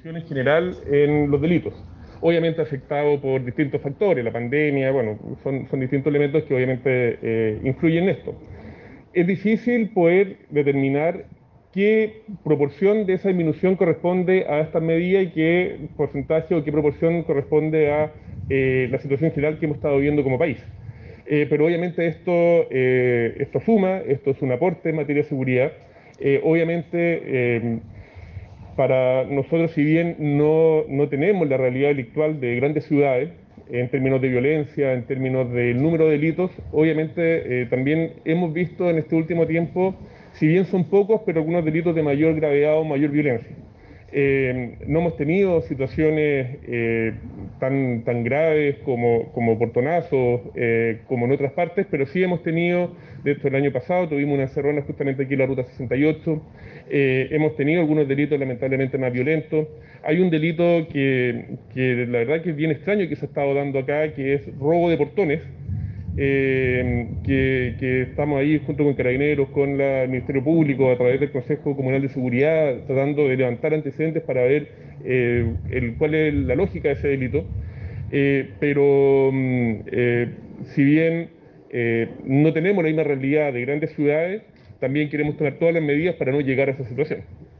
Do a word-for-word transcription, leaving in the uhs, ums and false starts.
evolución en general en los delitos. Obviamente afectado por distintos factores, la pandemia, bueno, son, son distintos elementos que obviamente eh, influyen en esto. Es difícil poder determinar qué proporción de esa disminución corresponde a estas medidas y qué porcentaje o qué proporción corresponde a eh, la situación general que hemos estado viviendo como país. Eh, pero obviamente esto, eh, esto suma, esto es un aporte en materia de seguridad. Eh, obviamente, eh, para nosotros, si bien no, no tenemos la realidad delictual de grandes ciudades, en términos de violencia, en términos del número de delitos, obviamente eh, también hemos visto en este último tiempo, si bien son pocos, pero algunos delitos de mayor gravedad o mayor violencia. Eh, no hemos tenido situaciones eh, tan, tan graves como, como portonazos, eh, como en otras partes, pero sí hemos tenido, de hecho el año pasado tuvimos una encerrona justamente aquí en la Ruta sesenta y ocho, eh, hemos tenido algunos delitos lamentablemente más violentos. Hay un delito que, que la verdad que es bien extraño que se ha estado dando acá, que es robo de portones, eh, que, que estamos ahí junto con Carabineros, con la- el Ministerio Público, a través del Consejo Comunal de Seguridad, tratando de levantar antecedentes para ver eh, el- cuál es la lógica de ese delito. Eh, pero mm, eh, si bien eh, no tenemos la misma realidad de grandes ciudades, también queremos tomar todas las medidas para no llegar a esa situación.